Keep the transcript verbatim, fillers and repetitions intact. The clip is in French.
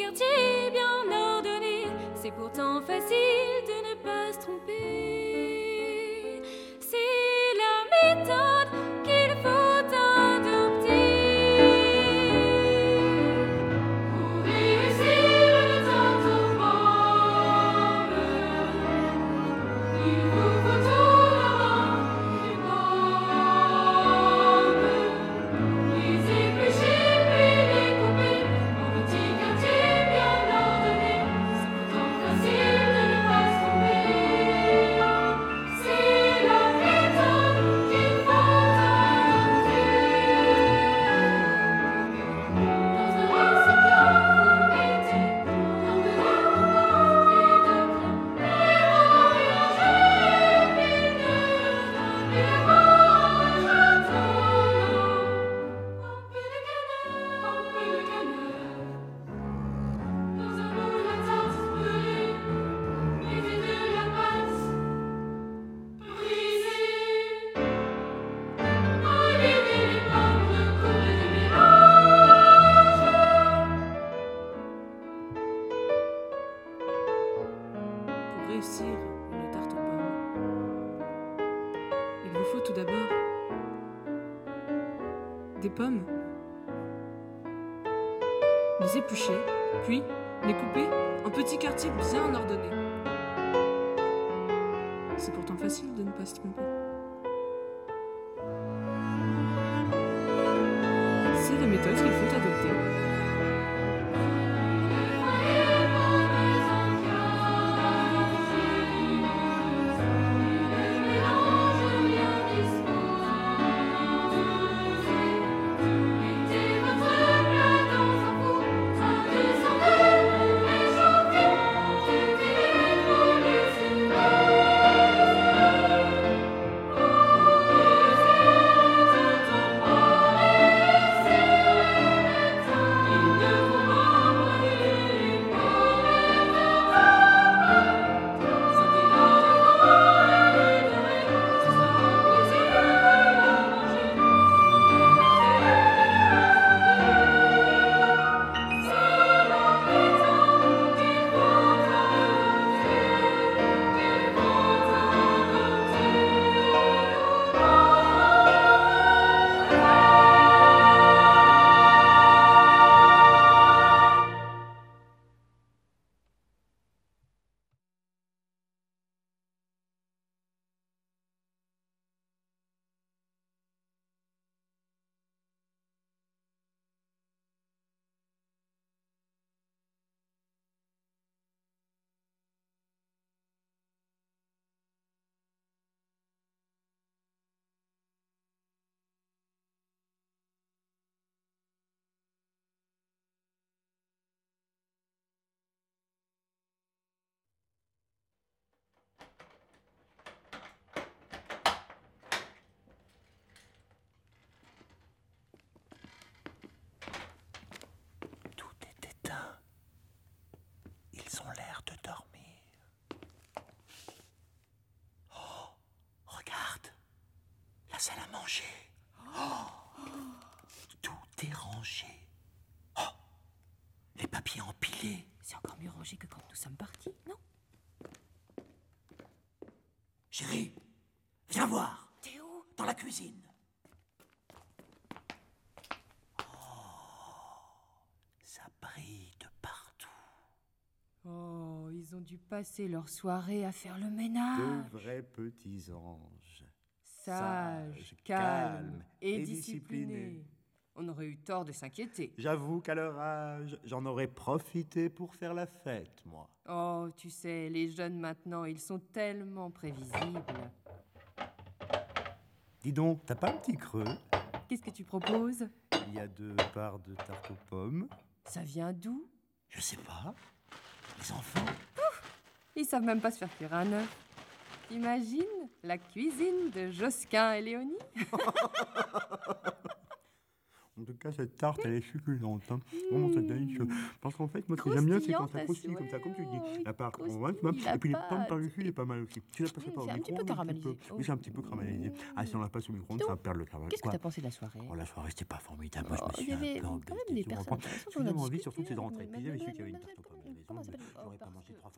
quartier bien ordonné, c'est pourtant facile de ne pas se tromper. C'est la méthode qu'il faut adopter. Pour réussir le tarte aux pommes, il vous faut tout d'abord des pommes. Les éplucher puis les couper en petits quartiers bien ordonnés. C'est pourtant facile de ne pas se tromper. C'est la méthode qu'il faut adopter. Dans un récipient, vous mettez dans de l'eau et de crème. Les vents mélangés, puis dedans les vents châteaux. Un peu de cannelle, un peu de cannelle. Dans un moule à tarte brûlée, mettez de la pâte brisée. Enlevez les pommes, recouvrez du mélange. Pour réussir une tarte aux pommes, il vous faut tout d'abord des pommes, les éplucher, puis les couper en petits quartiers bien ordonnés. C'est pourtant facile de ne pas se tromper. C'est la méthode qu'il faut adopter. Tout est éteint. Ils ont l'air de dormir. Oh, regarde, la salle à manger. Oh, tout est rangé. Oh, les papiers empilés. C'est encore mieux rangé que quand nous sommes partis, non? Chérie, viens voir. T'es où? Dans la cuisine. Oh, ça brille de partout. Oh, ils ont dû passer leur soirée à faire le ménage. De vrais petits anges. Sage, Sages, calme calmes et et discipliné. disciplinés. On aurait eu tort de s'inquiéter. J'avoue qu'à leur âge, j'en aurais profité pour faire la fête, moi. Oh, tu sais, les jeunes maintenant, ils sont tellement prévisibles. Dis donc, t'as pas un petit creux? Qu'est-ce que tu proposes? Il y a deux parts de tarte aux pommes. Ça vient d'où? Je sais pas. Les enfants. Ils savent même pas se faire cuire un œuf. T'imagines la cuisine de Josquin et Léonie? En tout cas, cette tarte, elle est succulente. Hein. Vraiment, c'est délicieux. Parce qu'en fait, moi, ce que j'aime bien, c'est quand ça croustille comme ça, comme tu dis. La pâte, on voit, tu vois. Et puis les pommes par-dessus, il est pas mal aussi. Tu l'as passé par C'est le un petit micro, peu caramélisé. Oui, c'est un petit peu caramélisé. Ah, si on l'a passé au micro, ça va perdre le caramel. Qu'est-ce que t'as pensé de la soirée? Oh, la soirée, c'était pas formidable. Moi, je me Oh, il suis y avait un peu quand embêté. même des Tu personnes comprends. intéressantes. J'ai On a vraiment envie, discuté, surtout de ces mais- entrées. mais- Puis j'avais mais- su qu'il y avait une mais- tarte aux pommes à la maison. comment ça mais s'appelle? J'aurais Oh, pas parce mangé que- trois